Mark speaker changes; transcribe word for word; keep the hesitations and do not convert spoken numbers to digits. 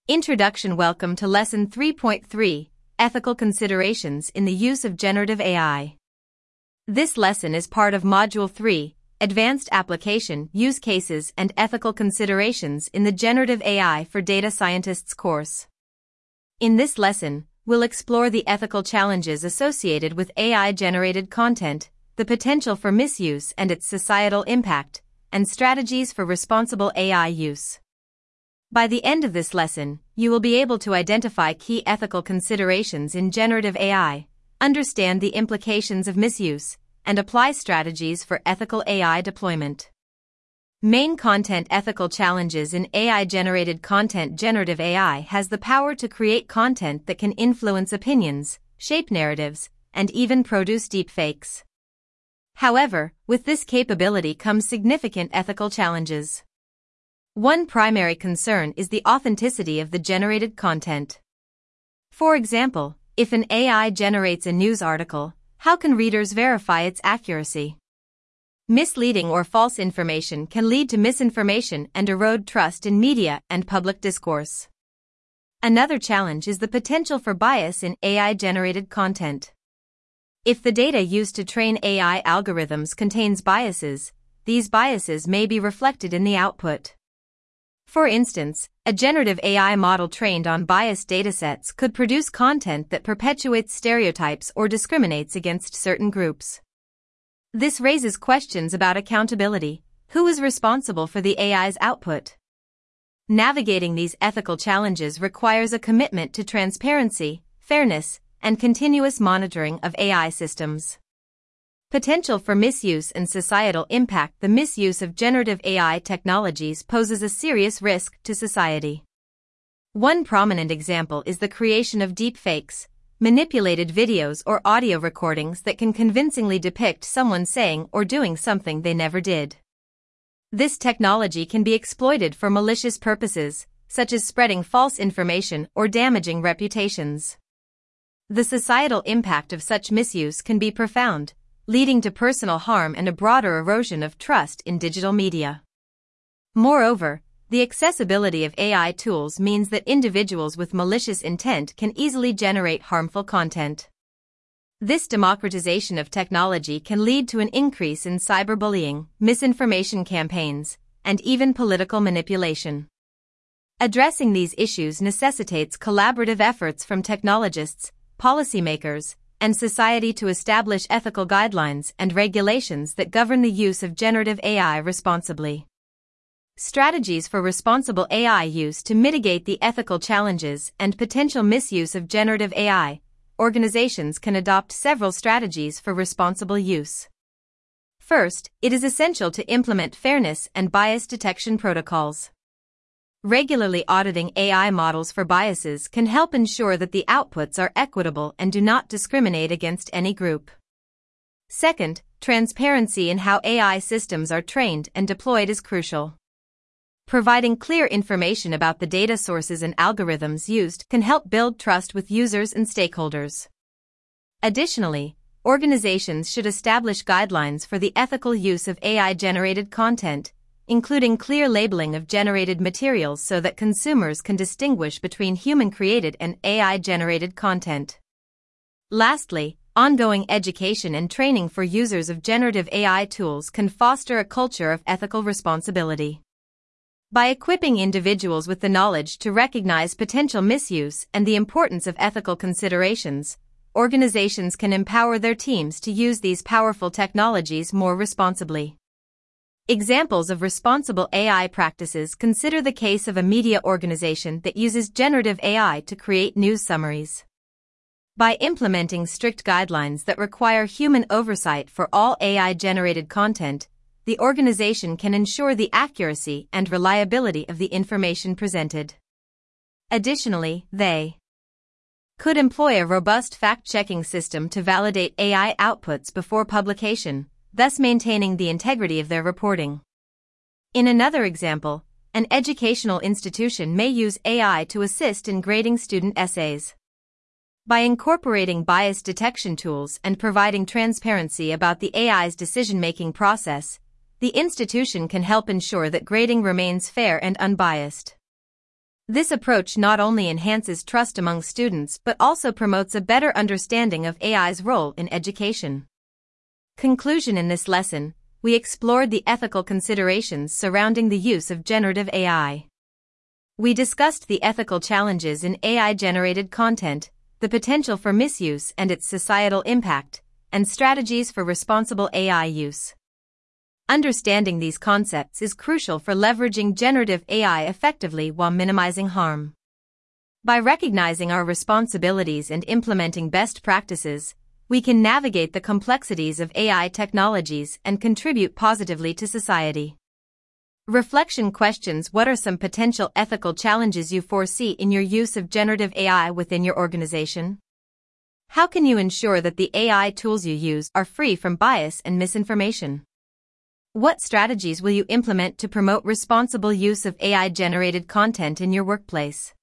Speaker 1: Introduction. Welcome to Lesson three point three, Ethical Considerations in the Use of Generative A I. This lesson is part of Module three, Advanced Application, Use Cases and Ethical Considerations in the Generative A I for Data Scientists course. In this lesson, we'll explore the ethical challenges associated with A I-generated content, the potential for misuse and its societal impact, and strategies for responsible A I use. By the end of this lesson, you will be able to identify key ethical considerations in generative A I, understand the implications of misuse, and apply strategies for ethical A I deployment. Main content ethical challenges in A I-generated content. Generative A I has the power to create content that can influence opinions, shape narratives, and even produce deepfakes. However, with this capability comes significant ethical challenges. One primary concern is the authenticity of the generated content. For example, if an A I generates a news article, how can readers verify its accuracy? Misleading or false information can lead to misinformation and erode trust in media and public discourse. Another challenge is the potential for bias in A I-generated content. If the data used to train A I algorithms contains biases, these biases may be reflected in the output. For instance, a generative A I model trained on biased datasets could produce content that perpetuates stereotypes or discriminates against certain groups. This raises questions about accountability. Who is responsible for the A I's output? Navigating these ethical challenges requires a commitment to transparency, fairness, and continuous monitoring of A I systems. Potential for misuse and societal impact. The misuse of generative A I technologies poses a serious risk to society. One prominent example is the creation of deepfakes, manipulated videos or audio recordings that can convincingly depict someone saying or doing something they never did. This technology can be exploited for malicious purposes, such as spreading false information or damaging reputations. The societal impact of such misuse can be profound, leading to personal harm and a broader erosion of trust in digital media. Moreover, the accessibility of A I tools means that individuals with malicious intent can easily generate harmful content. This democratization of technology can lead to an increase in cyberbullying, misinformation campaigns, and even political manipulation. Addressing these issues necessitates collaborative efforts from technologists, policymakers, and society to establish ethical guidelines and regulations that govern the use of generative A I responsibly. Strategies for responsible A I use. To mitigate the ethical challenges and potential misuse of generative A I, organizations can adopt several strategies for responsible use. First, it is essential to implement fairness and bias detection protocols. Regularly auditing A I models for biases can help ensure that the outputs are equitable and do not discriminate against any group. Second, transparency in how A I systems are trained and deployed is crucial. Providing clear information about the data sources and algorithms used can help build trust with users and stakeholders. Additionally, organizations should establish guidelines for the ethical use of A I-generated content, including clear labeling of generated materials so that consumers can distinguish between human-created and A I-generated content. Lastly, ongoing education and training for users of generative A I tools can foster a culture of ethical responsibility. By equipping individuals with the knowledge to recognize potential misuse and the importance of ethical considerations, organizations can empower their teams to use these powerful technologies more responsibly. Examples of responsible A I practices. Consider the case of a media organization that uses generative A I to create news summaries. By implementing strict guidelines that require human oversight for all A I-generated content, the organization can ensure the accuracy and reliability of the information presented. Additionally, they could employ a robust fact-checking system to validate A I outputs before publication, thus maintaining the integrity of their reporting. In another example, an educational institution may use A I to assist in grading student essays. By incorporating bias detection tools and providing transparency about the A I's decision-making process, the institution can help ensure that grading remains fair and unbiased. This approach not only enhances trust among students but also promotes a better understanding of A I's role in education. Conclusion: in this lesson, we explored the ethical considerations surrounding the use of generative A I. We discussed the ethical challenges in A I-generated content, the potential for misuse and its societal impact, and strategies for responsible A I use. Understanding these concepts is crucial for leveraging generative A I effectively while minimizing harm. By recognizing our responsibilities and implementing best practices, we can navigate the complexities of A I technologies and contribute positively to society. Reflection questions: what are some potential ethical challenges you foresee in your use of generative A I within your organization? How can you ensure that the A I tools you use are free from bias and misinformation? What strategies will you implement to promote responsible use of A I-generated content in your workplace?